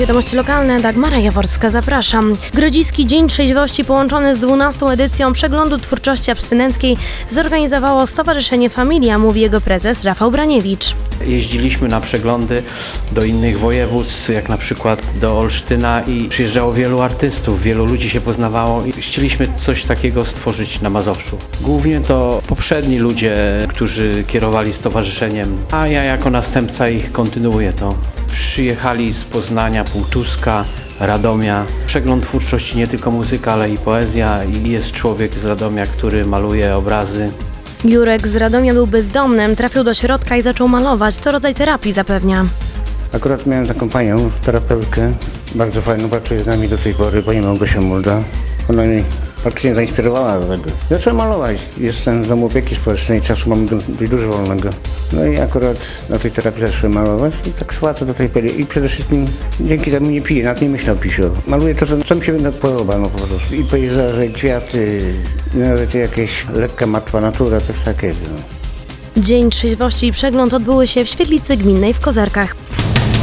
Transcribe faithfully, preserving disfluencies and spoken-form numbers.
Wiadomości lokalne, Dagmara Jaworska, zapraszam. Grodziski Dzień Trzeźwości połączony z dwunastą edycją Przeglądu Twórczości Abstynenckiej zorganizowało Stowarzyszenie Familia, mówi jego prezes Rafał Braniewicz. Jeździliśmy na przeglądy do innych województw, jak na przykład do Olsztyna i przyjeżdżało wielu artystów, wielu ludzi się poznawało i chcieliśmy coś takiego stworzyć na Mazowszu. Głównie to poprzedni ludzie, którzy kierowali stowarzyszeniem, a ja jako następca ich kontynuuję to. Przyjechali z Poznania, Półtuska, Radomia. Przegląd twórczości nie tylko muzyka, ale i poezja i jest człowiek z Radomia, który maluje obrazy. Jurek z Radomia był bezdomnym, trafił do środka i zaczął malować. To rodzaj terapii zapewnia. Akurat miałem taką panią, terapeutkę, bardzo fajną, pracuje z nami do tej pory, pani Małgosia Mulda. Ona mnie praktycznie zainspirowała do tego. Zacząłem malować. Jestem z domu opieki społecznej, czasu mam dość dużo wolnego. No i akurat na tej terapii zacząłem malować i tak szłacę do tej pory. I przede wszystkim dzięki temu nie piję, nawet nie myślę o pisiu. Maluję to, co mi się podoba, no po prostu. I pejzaże, kwiaty, nawet jakieś lekka martwa natura, coś takiego. Dzień Trzeźwości i Przegląd odbyły się w Świetlicy Gminnej w Kozerkach.